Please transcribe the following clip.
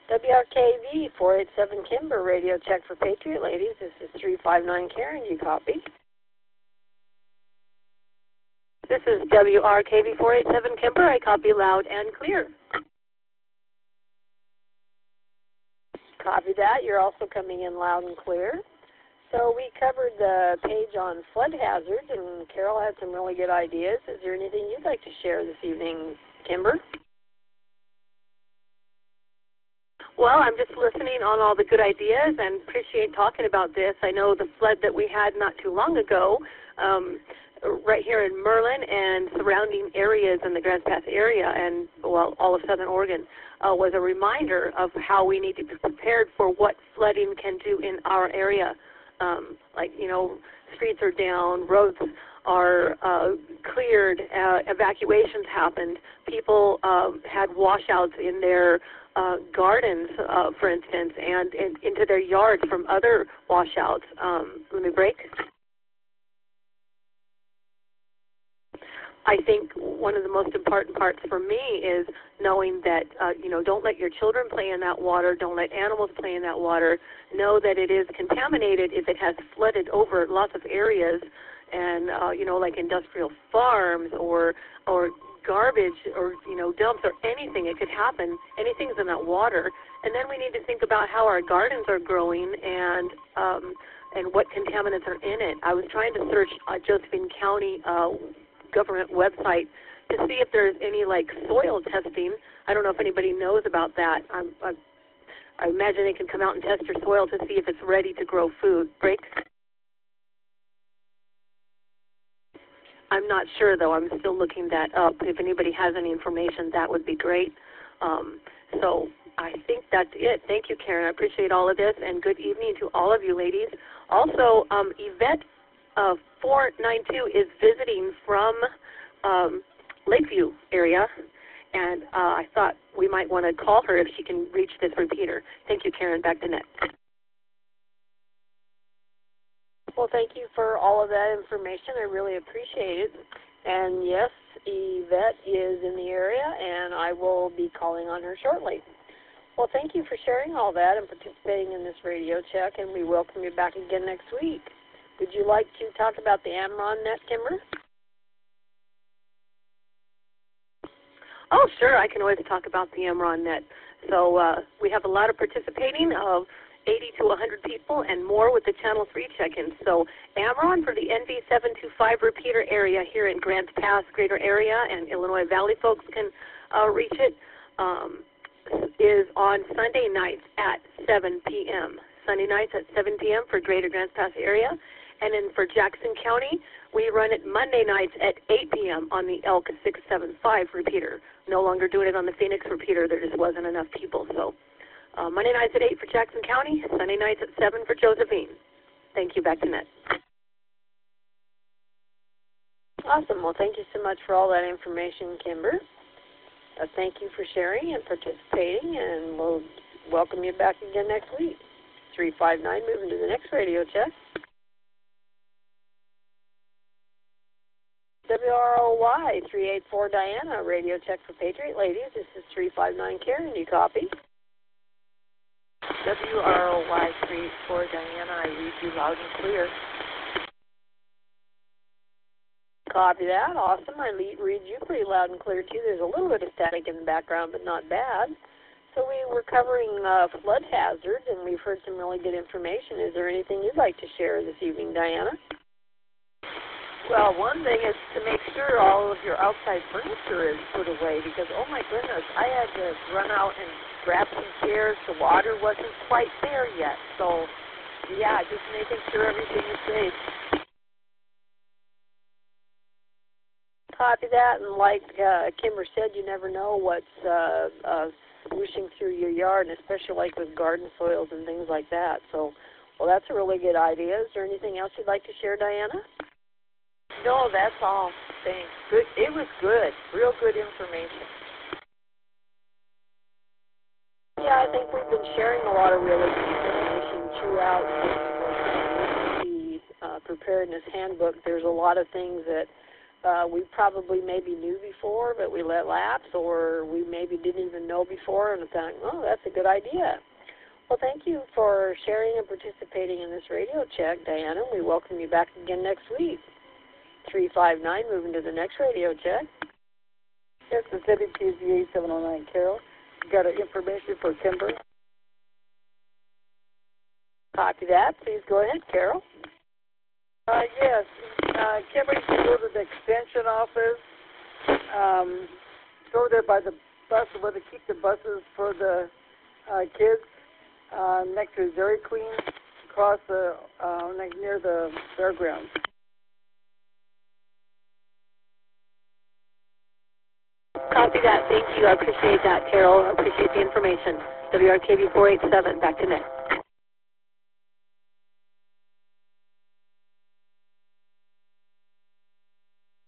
WRKV 487 Kimber, radio check for Patriot ladies. This is 359 Karen. You copy? This is WRKV 487 Kimber. I copy loud and clear. Copy that. You're also coming in loud and clear. So we covered the page on flood hazards, and Carol had some really good ideas. Is there anything you'd like to share this evening, Kimber? Well, I'm just listening on all the good ideas and appreciate talking about this. I know the flood that we had not too long ago right here in Merlin and surrounding areas in the Grants Pass area and, well, all of Southern Oregon was a reminder of how we need to be prepared for what flooding can do in our area. Like, you know, streets are down, roads are cleared, evacuations happened. People had washouts in their gardens, for instance, and into their yards from other washouts. Let me break. I think one of the most important parts for me is knowing that, you know, don't let your children play in that water. Don't let animals play in that water. Know that it is contaminated if it has flooded over lots of areas and, you know, like industrial farms or garbage or, you know, dumps or anything. It could happen. Anything's in that water. And then we need to think about how our gardens are growing and what contaminants are in it. I was trying to search Josephine County government website to see if there's any like soil testing. I don't know if anybody knows about that. I imagine they can come out and test your soil to see if it's ready to grow food. Break? I'm not sure though. I'm still looking that up. If anybody has any information, that would be great. So I think that's it. Thank you, Karen. I appreciate all of this, and good evening to all of you ladies. Also, Yvette 492 is visiting from Lakeview area, and I thought we might want to call her if she can reach this repeater. Thank you, Karen. Back to net. Well, thank you for all of that information. I really appreciate it. And yes, Yvette is in the area, and I will be calling on her shortly. Well, thank you for sharing all that and participating in this radio check, and we welcome you back again next week. Would you like to talk about the Amron net, Kimber? Oh, sure. I can always talk about the Amron net. So we have a lot of participating of 80 to 100 people and more with the Channel 3 check-ins. So Amron for the NV725 repeater area here in Grants Pass greater area, and Illinois Valley folks can reach it, is on Sunday nights at 7 p.m. Sunday nights at 7 p.m. for greater Grants Pass area. And then for Jackson County, we run it Monday nights at 8 p.m. on the Elk 675 repeater. No longer doing it on the Phoenix repeater. There just wasn't enough people. So Monday nights at 8 for Jackson County, Sunday nights at 7 for Josephine. Thank you. Back to net. Awesome. Well, thank you so much for all that information, Kimber. Thank you for sharing and participating, and we'll welcome you back again next week. 359, moving to the next radio check. WROY 384 Diana, radio check for Patriot ladies. This is 359 Karen. You copy? WROY 384 Diana, I read you loud and clear. Copy that. Awesome. I read you pretty loud and clear, too. There's a little bit of static in the background, but not bad. So we were covering flood hazards, and we've heard some really good information. Is there anything you'd like to share this evening, Diana? Well, one thing is to make sure all of your outside furniture is put away because, oh my goodness, I had to run out and grab some chairs. The water wasn't quite there yet. So, yeah, just making sure everything is safe. Copy that, and like Kimber said, you never know what's swooshing through your yard, and especially like with garden soils and things like that. So, well, that's a really good idea. Is there anything else you'd like to share, Diana? No, that's all. Thanks. Good. It was good. Real good information. Yeah, I think we've been sharing a lot of really good information throughout the preparedness handbook. There's a lot of things that we probably maybe knew before, but we let lapse, or we maybe didn't even know before and thought, oh, that's a good idea. Well, thank you for sharing and participating in this radio check, Diana. We welcome you back again next week. 359, moving to the next radio check. Yes, it's WPZA 709, Carol. You got information for Kimber? Copy that. Please go ahead, Carol. Yes. Kimber, you can go to the extension office. Go there by the bus, where they keep the buses for the kids, next to Dairy Queen, across the near the fairgrounds. Copy that. Thank you. I appreciate that, Carol. I appreciate the information. WRKB 487, back to next.